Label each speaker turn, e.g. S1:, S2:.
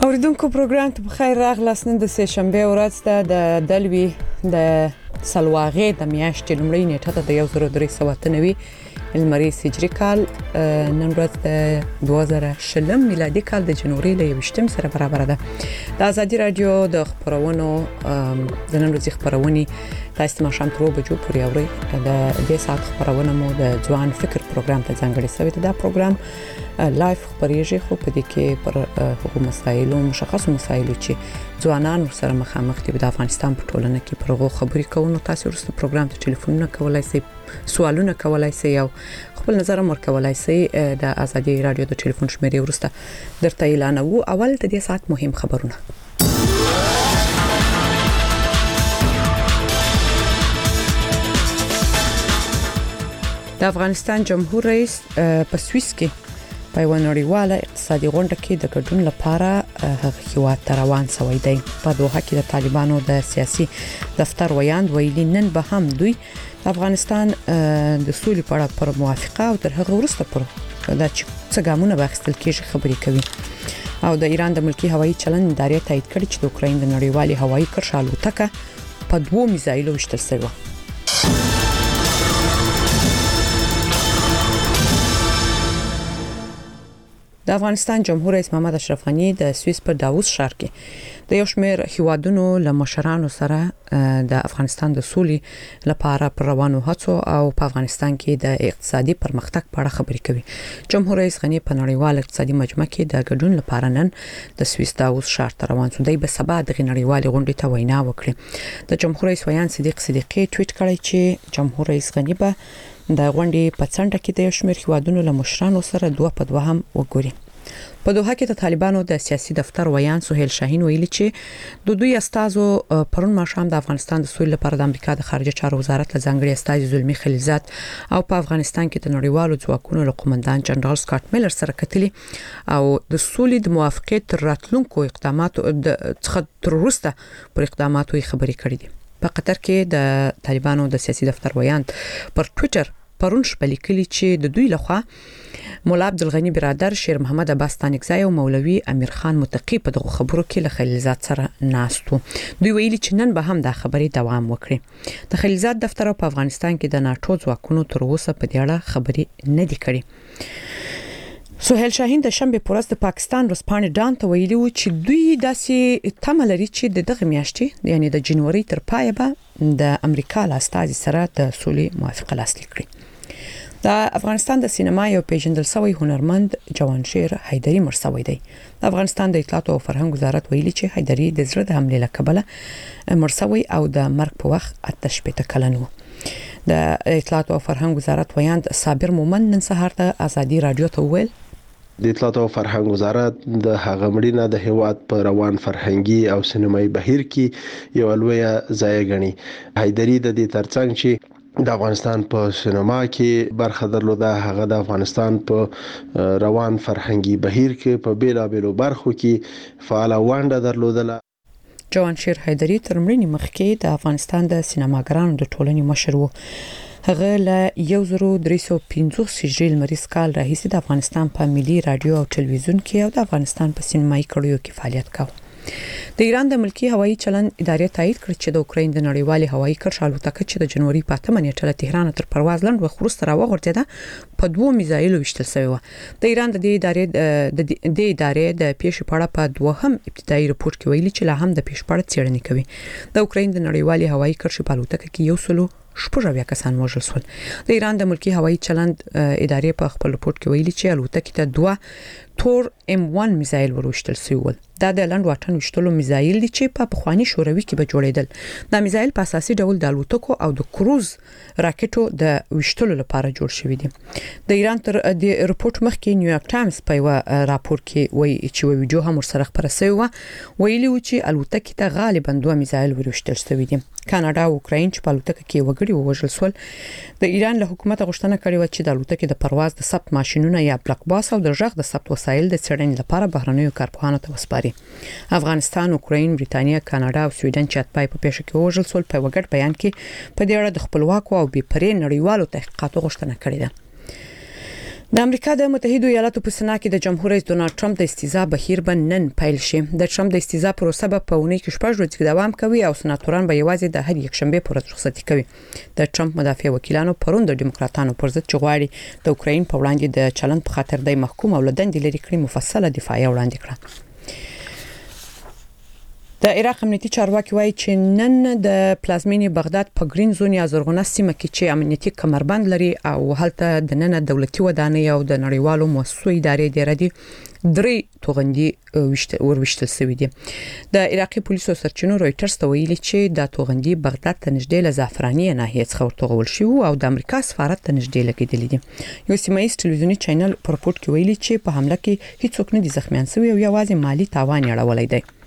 S1: اوریدونکو پروګرام ته بخیر راغلاست. نن د سه شنبه ورځ ده د دلوي د سلواغې د میاشتې لومړۍ نیټه د 1390 المریز هجری کال. نن ورځ د 2020 میلادي کال د جنوري ل 28 سره برابر ده. د ازادي رادیو د خبرونو د نن ورځې خبرونه تاسو ما شام تر بجو پورې اوري. د دې ساعت خبرونه مو د ځوان فکر پروګرام ته ځانګړی شوی دی. دا پروګرام لایف خبريږي خو په دې کې پر حقوق مسایلو مشخص مسایلو چې ځوانان سره مخامخ دي د افغانستان په ټولنه کې پر هغه خبرې کوو. تاسو ورسره پروګرام ته ټلیفونونه کولای شئ، سوالونه کولای شئ او خپل نظر مو ورکولای شئ. د ازادي رادیو د ټلیفون شمیرې ورسته درته اعلان وو. اول د دې ساعت مهم خبرونه. د افغانستان جمهور رئیس په سویس کې په ونړیواله اقتصادي غونډه کې د ګډون لپاره هغه هیواد ته روان شوی دی. په دوحه کې د طالبانو د سیاسي دفتر ویاند ویلي نن به هم دوی د افغانستان د سولې په اړه پر موافقه او تر هغه وروسته پر د څه ګامونه واخیستل کېږي خبرې کوي. او د ایران د ملکی هوایي چلند ادارې تایید کړي چې د اوکراین د نړیوالې هوایي کرښې الوتکه په 2 میزایلو وشتل شوی. د افغانستان جمهور رئیس محمد اشرف غنی د سویس په داووس ښار کې د یو شمېر هیوادونو له مشرانو سره د افغانستان د سولې لپاره پر روانو هڅو او په افغانستان کې د اقتصادي پرمختګ په اړه خبرې کوي. جمهور رئیس غنی په نړیوال اقتصادي مجمع کې د ګډون لپاره نن د سویس داووس ښار ته روان شو. دی به سبا د نړیوال غونډې ته وینا وکړي. د جمهور رئیس ویان صدیق صدیقی ټویټ کړی چې جمهور رئیس غنی به د غونډې په څنډه کې د یو شمېر هیوادونو له مشرانو سره دوه په دوه هم وګوري. په دوحه کې د طالبانو د سیاسي دفتر ویان سهیل شاهین ویلي چې د دوی استازو پرون ماښام د افغانستان د سولې لپاره د امریکا د خارجه چارو وزارت له ځانګړي استازي زلمی خلیلزاد او په افغانستان کې د نړیوالو ځواکونو له قومندان جنرال سکاټ میلر سره کتلي او د سولې د موافقت راتلونکو اقداماتو د څخه تر وروسته پر اقداماتو خبرې کړې دي. په قطر کې د طالبانو د سیاسي دفتر ویان پر ټوئیټر پرون شپه لیکلي چې د دوی لخوا مولا عبدالغنی برادر شیر محمد عباس تانکزی او مولوی امیر خان متقی په دغه خبرو کې له خلیلزاد سره ناستو. دوی ویلي چې نن به هم دا خبرې دوام وکړي. د خلیلزاد دفتر په افغانستان کې د ناټو ځواکونو تر اوسه په دې اړه خبرې نه دي کړې. سهیل شاهین د شنبه په ورځ د پاکستان رسپانې ډان ته ویلي و چې دوی داسې تمه لري چې دغه میاشتې یعنی د جنوري تر پایه به د امریکا له استازي سره د سولې موافقه لاسلیک کړي. د افغانستان د سینما یو پیژندل شوی هنرمند جوانشیر حیدری مړ شوی دی. د افغانستان د اطلاعات او فرهنګ وزارت ویلي چې حیدری د زړه د حملې له کبله مړ شوی او د مرګ په وخت 88 کلن و. د اطلاعات او فرهنګ وزارت ویاند صابر مومن نن سهار ته ازادي رادیو ته ویل
S2: د اطلاعات او فرهنګ وزارت د هغه مړینه د هیواد په روان فرهنګي او سینمایي بهیر کې یو لویه ځای غني. حیدری د دې ترڅنګ چې د افغانستان په سینما کې برخه درلوده، هغه د افغانستان په روان فرهنګي بهیر کې په بیلابېلو برخو کې فعال ونډه درلودله.
S1: جوانشیر حیدری تر مړینې مخکې د افغانستان د سینماګرانو د ټولنې مشر و. هغه له 1350 هجری المریز کال راهیسې د افغانستان په ملي رادیو او ټلویزیون کې او د افغانستان په سینمایي کړیو کې فعالیت کاوه. د ایران د ملکی هوایي چلند ادارې تایید کړ چې د اوکراین د نړیوالې هوایي کرښې الوتکه چې د جنوري په 8 نیټه له تهران تر پرواز لند وخت وروسته راوغورځیده په 2 میزایلو وشتل شوی و. د ایران د دې ادارې د پیښې په اړه په دوهم ابتدایي رپورت کې ویلي چې لا هم د پیښې په اړه څېړنې کوي. د اوکراین د نړیوالې هوایي کرښې په الوتکه کې یو سلو شپږ کسان وژل شول. د ایران د ملکی هوایي چلند ادارې په خپل رپورت کې ویلي چې الوتکې ته 2 تور M1 میزایل وروشتل شوی ول. دا د لند واټن وشتلو میزایل دي چې په پخوانی شوروي کې به جوړیدل. دا میزایل په اساسي ډول د الوتکو او د کروز راکټو د وشتلو لپاره جوړ شوی دي. د ایران تر د رپورت مخکې نیویارک ټایمز په یو راپور کې وایي چې ویډیو هم ورسره خبره شوی و. ویلي و چې الوتکې ته غالبا 2 میزایل وروشتل شوی دي. کاناډا او اوکراین چې په الوتکه کې وګړي ووژل شول. د ایران له حکومت غوښتنه کړې و چې د الوتکې د پرواز د ثبت ماشينونه یا بلاک باس او د غږ د ثبت وسایل د څېړنې لپاره بهرنیو کارپوهانو ته وسپاري. افغانستان، اوکراین، بریتانیا، کاناډا او سویډن چې اتباع په پیښه کې وژل شول په وګړ بیان کې په دې اړه د خپلواکو او بې پرې نړیوالو تحقیقاتو غوښتنه کړې ده. د امریکا د متحده ایالاتو په سنا کې د جمهور رئیس ډونالد ټرمپ د استیزا بهیر بنن پیل شي. د ټرمپ د استیزا پروسه په اونۍ کې 6 ورځې دوام کوي او سناتوران به یوازې د هر یک شنبه پر ورځ رخصتي کوي. د ټرمپ مدافع وکیلانو پرون د ډیموکراتانو پر ضد چغواړي د اوکراین په وړاندې د چلند په خاطر د محکوم او لدن د لري کړی مفصله دفاعي وړاندې کړه. د عراق امنیتي چارواکي وایي چې نن د پلازمینې بغداد په گرین زون یا زرغونه سیمه کې چې امنیتي کمربند لري او هلته د نن دولتي ودانۍ او د نړیوالو مؤسسو ادارې د ردی درې توغندي ورشتل شوې دي. د عراقي پولیسو سرچینو رويټرز ته ویلي چې د توغندي بغداد ته نږدې له زعفراني ناحیه څخه ورتغول شو او د امریکا سفارت ته نږدې لګیدل دي. یو سیمایي ټلویزیونی چینل په رپورت کې ویلي چې په حمله کې هیڅوک نه دي زخمیان شوي او یوازې مالی تاوان اړولای دی.